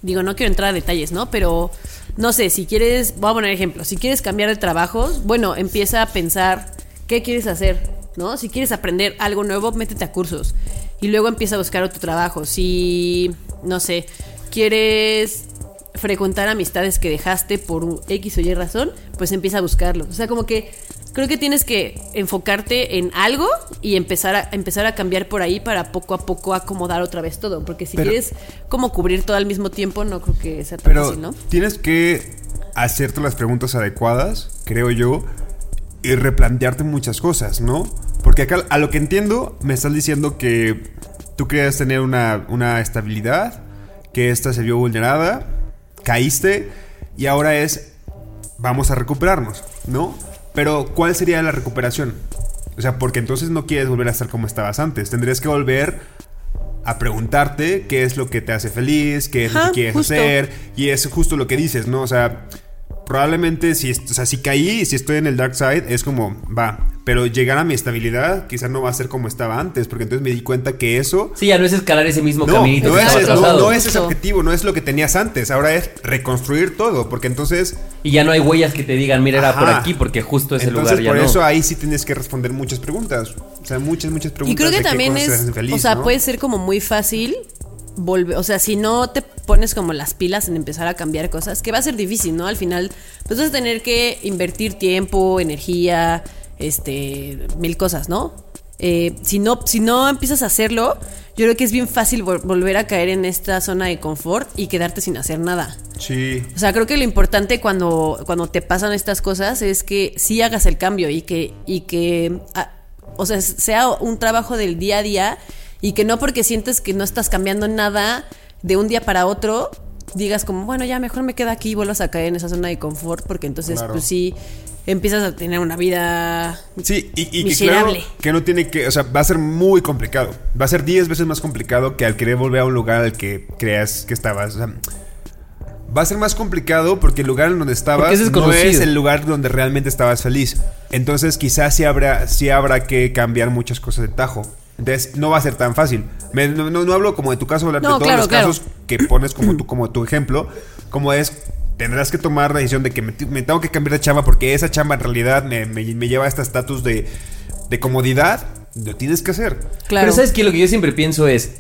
[SPEAKER 7] digo, no quiero entrar a detalles, ¿no? Pero, no sé, si quieres, voy a poner ejemplo, si quieres cambiar de trabajos, bueno, empieza a pensar qué quieres hacer, ¿no? Si quieres aprender algo nuevo, métete a cursos y luego empieza a buscar otro trabajo. Si, no sé, quieres frecuentar amistades que dejaste por un X o Y razón, pues empieza a buscarlo. O sea, como que creo que tienes que enfocarte en algo y empezar a cambiar por ahí para poco a poco acomodar otra vez todo. Porque si quieres como cubrir todo al mismo tiempo, no creo que sea tan fácil, ¿no?
[SPEAKER 5] Tienes que hacerte las preguntas adecuadas, creo yo, y replantearte muchas cosas, ¿no? Porque acá, a lo que entiendo, me estás diciendo que tú querías tener una estabilidad, que esta se vio vulnerada, caíste, y ahora vamos a recuperarnos, ¿no? Pero, ¿cuál sería la recuperación? O sea, porque entonces no quieres volver a estar como estabas antes. Tendrías que volver a preguntarte qué es lo que te hace feliz, qué es lo que quieres hacer. Y es justo lo que dices, ¿no? O sea, probablemente si caí y si estoy en el dark side, es como, va. Pero llegar a mi estabilidad quizás no va a ser como estaba antes, porque entonces me di cuenta que eso...
[SPEAKER 6] Sí, ya no es escalar ese mismo caminito.
[SPEAKER 5] No es ese objetivo, no es lo que tenías antes. Ahora es reconstruir todo, porque entonces...
[SPEAKER 6] Y ya no hay huellas que te digan, mira, era por aquí, porque justo ese lugar ya no.
[SPEAKER 5] Por eso ahí sí tienes que responder muchas preguntas. O sea, muchas preguntas.
[SPEAKER 7] Y creo que también feliz, o sea, ¿no? Puede ser como muy fácil volver, o sea, si no te pones como las pilas en empezar a cambiar cosas, que va a ser difícil, ¿no? Al final, pues vas a tener que invertir tiempo, energía... mil cosas, ¿no? Si no empiezas a hacerlo, yo creo que es bien fácil volver a caer en esta zona de confort y quedarte sin hacer nada.
[SPEAKER 5] Sí.
[SPEAKER 7] O sea, creo que lo importante cuando te pasan estas cosas es que sí hagas el cambio y que o sea, sea un trabajo del día a día y que no porque sientes que no estás cambiando nada de un día para otro, digas como, bueno, ya mejor me quedo aquí y vuelvas a caer en esa zona de confort, porque entonces, claro, pues sí... empiezas a tener una vida
[SPEAKER 5] y
[SPEAKER 7] miserable.
[SPEAKER 5] Que claro, que no tiene que, o sea, va a ser muy complicado. Va a ser 10 veces más complicado que al querer volver a un lugar al que creas que estabas. O sea, va a ser más complicado porque el lugar en donde estabas no es el lugar donde realmente estabas feliz. Entonces quizás sí habrá que cambiar muchas cosas de tajo. Entonces no va a ser tan fácil. No hablo como de tu caso, de todos los casos que pones como tu ejemplo, como es... Tendrás que tomar la decisión de que me tengo que cambiar de chamba porque esa chamba en realidad me lleva a este estatus de comodidad. Lo tienes que hacer.
[SPEAKER 6] Claro. Pero ¿sabes qué? Lo que yo siempre pienso es,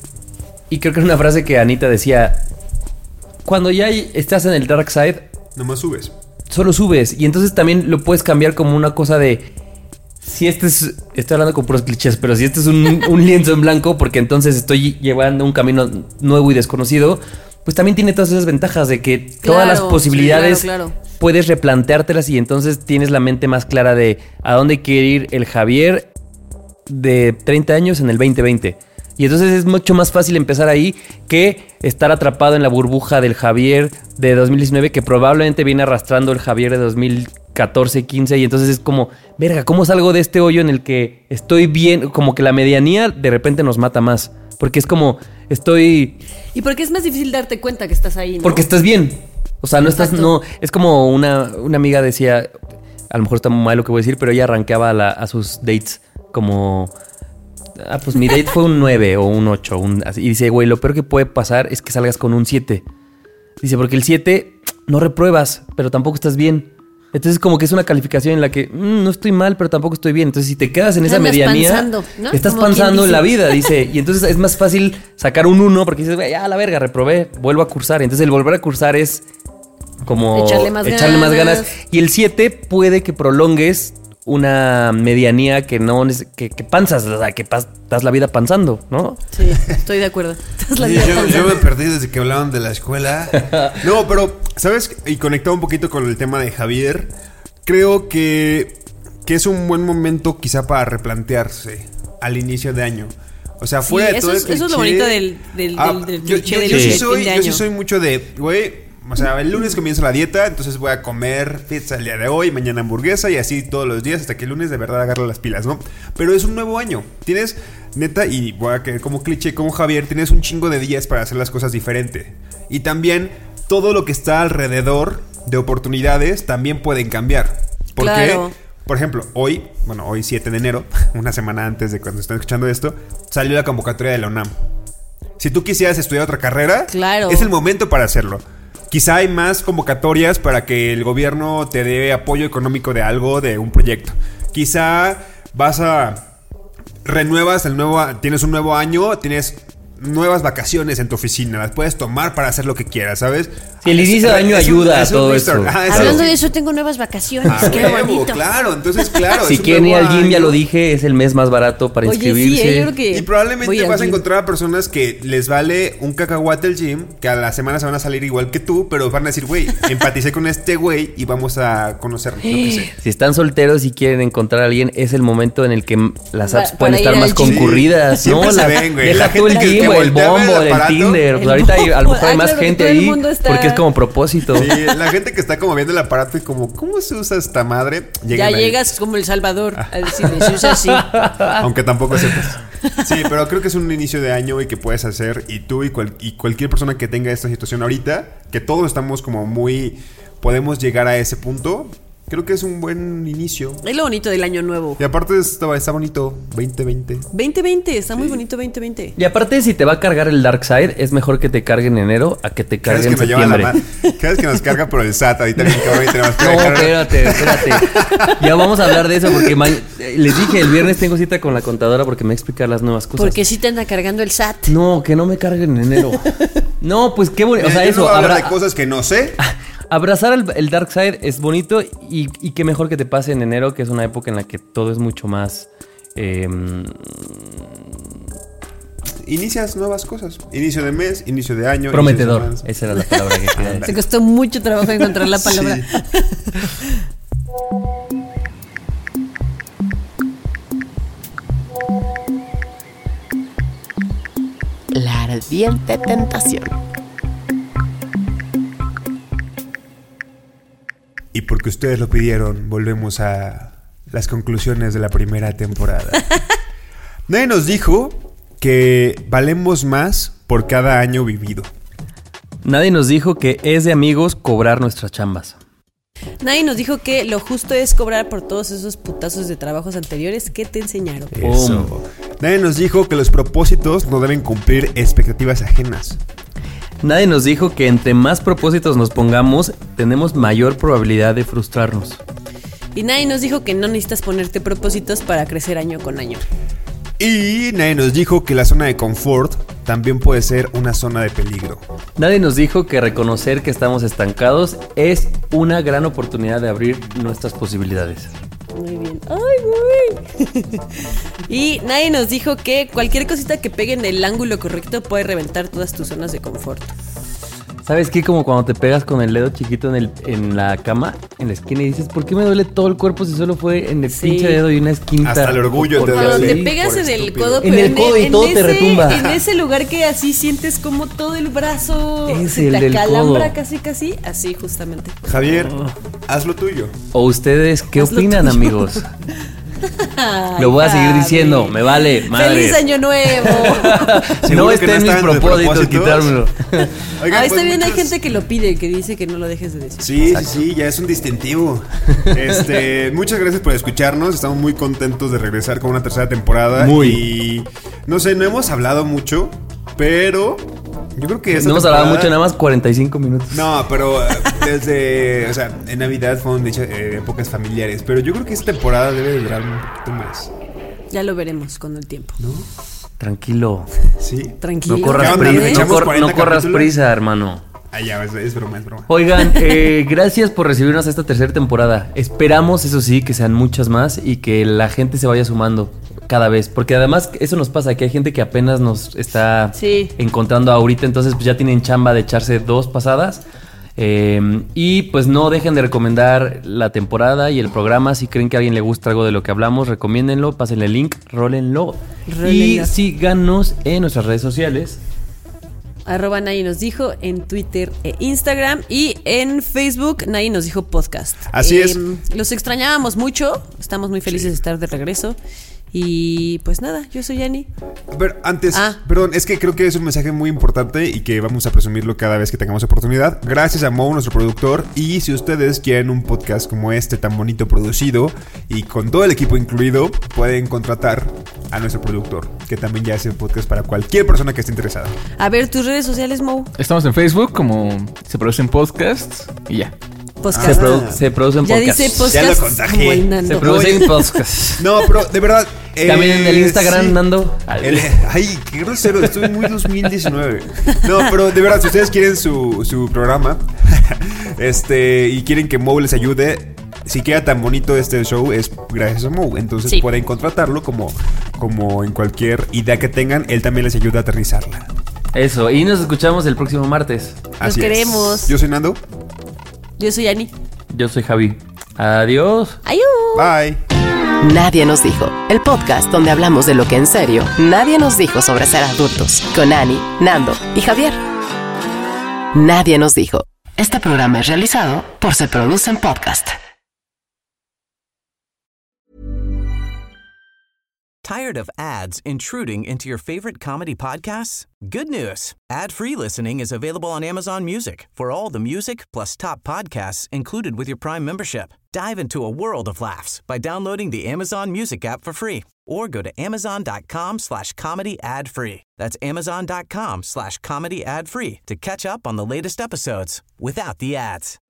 [SPEAKER 6] y creo que es una frase que Anita decía, cuando ya estás en el dark side,
[SPEAKER 5] nomás subes.
[SPEAKER 6] Solo subes. Y entonces también lo puedes cambiar como una cosa de, si estoy hablando con puros clichés, pero si este es un lienzo en blanco, porque entonces estoy llevando un camino nuevo y desconocido, pues también tiene todas esas ventajas de que todas las posibilidades puedes replanteártelas y entonces tienes la mente más clara de a dónde quiere ir el Javier de 30 años en el 2020. Y entonces es mucho más fácil empezar ahí que estar atrapado en la burbuja del Javier de 2019 que probablemente viene arrastrando el Javier de 2014, 15 y entonces es como, verga, ¿cómo salgo de este hoyo en el que estoy bien? Como que la medianía de repente nos mata más. Porque es como, estoy...
[SPEAKER 7] Y porque es más difícil darte cuenta que estás ahí, ¿no?
[SPEAKER 6] Porque estás bien. O sea, no estás... No, es como una amiga decía, a lo mejor está muy mal lo que voy a decir, pero ella rankeaba a sus dates como... pues mi date fue un 9 o un 8. Y dice, güey, lo peor que puede pasar es que salgas con un 7. Dice, porque el 7 no repruebas, pero tampoco estás bien. Entonces como que es una calificación en la que no estoy mal, pero tampoco estoy bien. Entonces si te quedas en esa medianía,
[SPEAKER 7] panzando, ¿no?
[SPEAKER 6] Estás panzando en la vida, dice. Y entonces es más fácil sacar un 1 porque dices, güey, ya la verga, reprobé, vuelvo a cursar. Entonces el volver a cursar es como echarle más ganas. Y el 7 puede que prolongues una medianía que no que panzas, o sea, que das la vida panzando, ¿no?
[SPEAKER 7] Sí, estoy de acuerdo.
[SPEAKER 5] Yo me perdí desde que hablaban de la escuela. No, pero, ¿sabes? Y conectado un poquito con el tema de Javier, creo que es un buen momento quizá para replantearse al inicio de año. O sea, fuera de todo el cliché. Eso es lo bonito del cliché del fin de año. Yo sí soy mucho de, güey... O sea, el lunes comienzo la dieta, entonces voy a comer pizza el día de hoy, mañana hamburguesa y así todos los días hasta que el lunes de verdad agarre las pilas, ¿no? Pero es un nuevo año. Tienes, neta, y voy a quedar como cliché, como Javier, tienes un chingo de días para hacer las cosas diferente. Y también todo lo que está alrededor de oportunidades también pueden cambiar. ¿Por qué? Por ejemplo, hoy 7 de enero, una semana antes de cuando están escuchando esto, salió la convocatoria de la UNAM. Si tú quisieras estudiar otra carrera,
[SPEAKER 7] claro,
[SPEAKER 5] es el momento para hacerlo. Quizá hay más convocatorias para que el gobierno te dé apoyo económico de algo, de un proyecto. Quizá renuevas tienes un nuevo año, tienes nuevas vacaciones en tu oficina, las puedes tomar para hacer lo que quieras, ¿sabes?
[SPEAKER 6] Si el inicio de año ayuda a todo eso.
[SPEAKER 7] Hablando de eso, tengo nuevas vacaciones. Qué bonito.
[SPEAKER 5] Claro, entonces claro.
[SPEAKER 6] Si quieren ir al gym, ya lo dije, es el mes más barato para inscribirse.
[SPEAKER 7] Sí, yo creo que
[SPEAKER 5] y probablemente vas a encontrar a personas que les vale un cacahuate el gym, que a la semana se van a salir igual que tú, pero van a decir, güey, empaticé con este güey y vamos a conocerlo. Si
[SPEAKER 6] están solteros y quieren encontrar a alguien, es el momento en el que las apps pueden estar más
[SPEAKER 7] gym.
[SPEAKER 6] concurridas.
[SPEAKER 5] Sí,
[SPEAKER 6] ¿no? Deja tú el gym, el Bumble, el Tinder. Pues ahorita a lo mejor hay más gente ahí porque es como propósito.
[SPEAKER 5] Sí, la gente que está como viendo el aparato y como, ¿cómo se usa esta madre?
[SPEAKER 7] Ya llegas como El Salvador a decirle, se usa así.
[SPEAKER 5] Aunque tampoco sepas. Sí, pero creo que es un inicio de año y que puedes hacer. Y tú y cualquier persona que tenga esta situación ahorita, que todos estamos como podemos llegar a ese punto. Creo que es un buen inicio.
[SPEAKER 7] Es lo bonito del año nuevo.
[SPEAKER 5] Y aparte está bonito 2020.
[SPEAKER 7] 2020, está muy bonito 2020.
[SPEAKER 6] Y aparte, si te va a cargar el Dark Side, es mejor que te cargue en enero a que te cargue en septiembre.
[SPEAKER 5] Cada vez que nos carga por el SAT, ahorita bien cabrón y tenemos que
[SPEAKER 6] No, espérate. Ya vamos a hablar de eso porque les dije, el viernes tengo cita con la contadora porque me va a explicar las nuevas cosas.
[SPEAKER 7] Porque sí te anda cargando el SAT.
[SPEAKER 6] No, que no me carguen en enero. No, pues qué bonito. O sea, eso.
[SPEAKER 5] No hablar de cosas que no sé.
[SPEAKER 6] Abrazar el Dark Side es bonito y qué mejor que te pase en enero, que es una época en la que todo es mucho más...
[SPEAKER 5] Inicias nuevas cosas. Inicio de mes, inicio de año.
[SPEAKER 6] Prometedor. Esa era la palabra que quería decir.
[SPEAKER 7] Te costó mucho trabajo encontrar la palabra. Sí.
[SPEAKER 4] La ardiente tentación.
[SPEAKER 5] Y porque ustedes lo pidieron, volvemos a las conclusiones de la primera temporada. Nadie nos dijo que valemos más por cada año vivido.
[SPEAKER 6] Nadie nos dijo que es de amigos cobrar nuestras chambas.
[SPEAKER 7] Nadie nos dijo que lo justo es cobrar por todos esos putazos de trabajos anteriores que te enseñaron.
[SPEAKER 5] Eso. Nadie nos dijo que los propósitos no deben cumplir expectativas ajenas.
[SPEAKER 6] Nadie nos dijo que entre más propósitos nos pongamos, tenemos mayor probabilidad de frustrarnos.
[SPEAKER 7] Y nadie nos dijo que no necesitas ponerte propósitos para crecer año con año.
[SPEAKER 5] Y nadie nos dijo que la zona de confort también puede ser una zona de peligro.
[SPEAKER 6] Nadie nos dijo que reconocer que estamos estancados es una gran oportunidad de abrir nuestras posibilidades.
[SPEAKER 7] Muy bien. ¡Ay, güey! Y nadie nos dijo que cualquier cosita que pegue en el ángulo correcto puede reventar todas tus zonas de confort.
[SPEAKER 6] ¿Sabes qué? Como cuando te pegas con el dedo chiquito en la cama, en la esquina, y dices, ¿por qué me duele todo el cuerpo si solo fue en el pinche dedo y una esquinita?
[SPEAKER 5] Hasta el orgullo te
[SPEAKER 7] cuando te pegas en el codo,
[SPEAKER 6] en el codo y todo te retumba.
[SPEAKER 7] En ese lugar que así sientes como todo el brazo
[SPEAKER 6] es
[SPEAKER 7] se
[SPEAKER 6] el
[SPEAKER 7] te
[SPEAKER 6] del
[SPEAKER 7] acalambra
[SPEAKER 6] codo.
[SPEAKER 7] casi, así justamente.
[SPEAKER 5] Javier, haz lo tuyo.
[SPEAKER 6] ¿O ustedes qué
[SPEAKER 7] Haz lo
[SPEAKER 6] opinan,
[SPEAKER 7] tuyo.
[SPEAKER 6] amigos?
[SPEAKER 7] Ay,
[SPEAKER 6] Lo voy a seguir
[SPEAKER 7] Javi.
[SPEAKER 6] diciendo, me vale, madre.
[SPEAKER 7] ¡Feliz año nuevo!
[SPEAKER 6] No
[SPEAKER 5] que
[SPEAKER 6] está en mis
[SPEAKER 5] en tus
[SPEAKER 6] propósitos quitármelo.
[SPEAKER 5] Oigan,
[SPEAKER 7] Está
[SPEAKER 5] pues,
[SPEAKER 7] bien, hay
[SPEAKER 5] muchos-
[SPEAKER 7] gente que lo pide, que dice que no lo dejes de decir.
[SPEAKER 5] Sí, ya es un distintivo. Muchas gracias por escucharnos. Estamos muy contentos de regresar con una tercera temporada. Y no sé, no hemos hablado mucho, pero yo creo que esta
[SPEAKER 6] No hemos hablado
[SPEAKER 5] temporada-
[SPEAKER 6] mucho, nada más 45 minutos.
[SPEAKER 5] No, pero o sea, en Navidad fueron épocas familiares. Pero yo creo que esta temporada debe de durar un poquito más.
[SPEAKER 7] Ya lo veremos con el tiempo.
[SPEAKER 5] ¿No?
[SPEAKER 6] Tranquilo.
[SPEAKER 5] Sí.
[SPEAKER 7] Tranquilo.
[SPEAKER 6] No corras,
[SPEAKER 5] ¿Qué onda?
[SPEAKER 6] prisa,
[SPEAKER 5] ¿Echamos 40
[SPEAKER 6] no corras
[SPEAKER 5] capítulos?
[SPEAKER 6] prisa, hermano.
[SPEAKER 5] Ah, ya, es broma, es broma.
[SPEAKER 6] Oigan, gracias por recibirnos a esta tercera temporada. Esperamos, eso sí, que sean muchas más y que la gente se vaya sumando cada vez. Porque además eso nos pasa, que hay gente que apenas nos está encontrando ahorita. Entonces pues ya tienen chamba de echarse 2 pasadas. Y pues no dejen de recomendar la temporada y el programa. Si creen que a alguien le gusta algo de lo que hablamos, recomiéndenlo, pásenle el link, rólenlo. Y síganos en nuestras redes sociales.
[SPEAKER 7] @ Nadie nos dijo en Twitter e Instagram, y en Facebook Nadie nos dijo podcast.
[SPEAKER 5] Así es.
[SPEAKER 7] Los extrañábamos mucho, estamos muy felices de estar de regreso Y pues nada, yo soy Yani.
[SPEAKER 5] Pero antes, perdón, es que creo que es un mensaje muy importante y que vamos a presumirlo cada vez que tengamos oportunidad. Gracias a Mo, nuestro productor. Y si ustedes quieren un podcast como este, tan bonito producido y con todo el equipo incluido, pueden contratar a nuestro productor, que también ya hace un podcast para cualquier persona que esté interesada.
[SPEAKER 7] A ver, tus redes sociales, Mo.
[SPEAKER 9] Estamos en Facebook como Se Producen Podcasts y ya.
[SPEAKER 7] Podcast.
[SPEAKER 6] Se producen
[SPEAKER 7] ya
[SPEAKER 6] podcasts.
[SPEAKER 7] dice podcast.
[SPEAKER 5] Ya lo contagié.
[SPEAKER 7] Como el Nando.
[SPEAKER 6] Se producen podcasts.
[SPEAKER 5] No, pero de verdad.
[SPEAKER 6] También en el Instagram,
[SPEAKER 5] sí.
[SPEAKER 6] Nando.
[SPEAKER 5] Ay, qué grosero, estoy muy 2019. No, pero de verdad, si ustedes quieren su programa y quieren que Mo les ayude, si queda tan bonito este show es gracias a Mo. Entonces pueden contratarlo como en cualquier idea que tengan, él también les ayuda a aterrizarla.
[SPEAKER 6] Eso, y nos escuchamos el próximo martes.
[SPEAKER 5] Así
[SPEAKER 7] queremos.
[SPEAKER 5] Yo soy Nando.
[SPEAKER 7] Yo soy Yani.
[SPEAKER 6] Yo soy Javi. Adiós.
[SPEAKER 7] Ayú.
[SPEAKER 5] Bye.
[SPEAKER 4] Nadie nos dijo, el podcast donde hablamos de lo que en serio nadie nos dijo sobre ser adultos, con Ani, Nando y Javier. Nadie nos dijo. Este programa es realizado por Se Producen Podcast.
[SPEAKER 10] Tired of ads intruding into your favorite comedy podcasts? Good news. Ad-free listening is available on Amazon Music for all the music plus top podcasts included with your Prime membership. Dive into a world of laughs by downloading the Amazon Music app for free or go to amazon.com/comedy ad-free. That's amazon.com/comedy ad-free to catch up on the latest episodes without the ads.